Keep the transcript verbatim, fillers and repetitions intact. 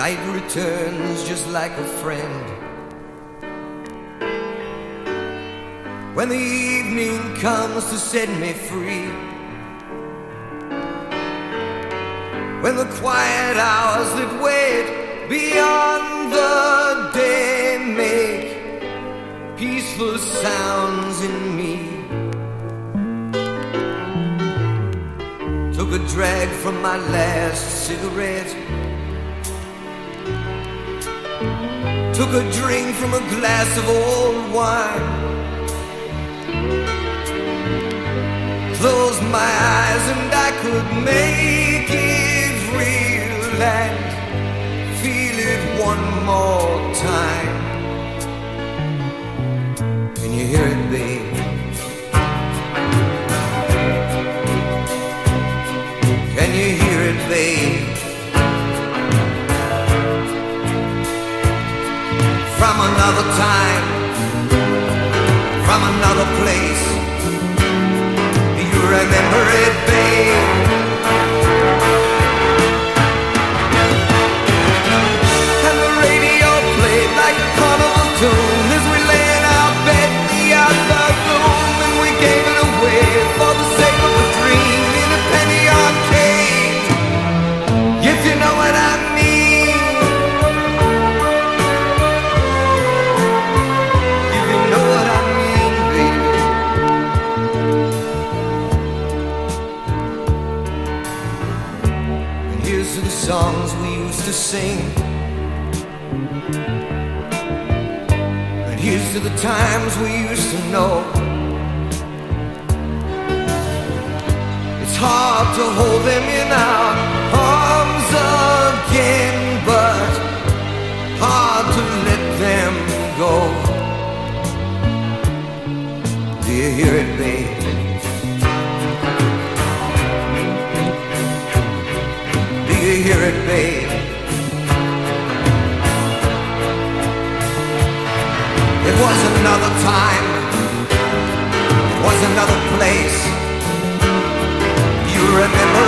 night returns just like a friend. When the evening comes to set me free, when the quiet hours that wait beyond the day make peaceful sounds in me. Took a drag from my last cigarette, took a drink from a glass of old wine, closed my eyes and I could make it real and feel it one more time. Can you hear it, babe? Can you hear it, babe? From another time, from another place, do you remember it, babe? And the radio played like a carnival tune as we lay in our bed in the outside room, and we gave it away for the sake of a dream in a penny arcade, if you know what I mean. If you know what I mean, baby. And here's to the songs we used to sing, and here's to the times we used to know. It's hard to hold them in our arms again, but hard to let them go. Do you hear it, babe? Do you hear it, babe? It was another time, it was another place. You remember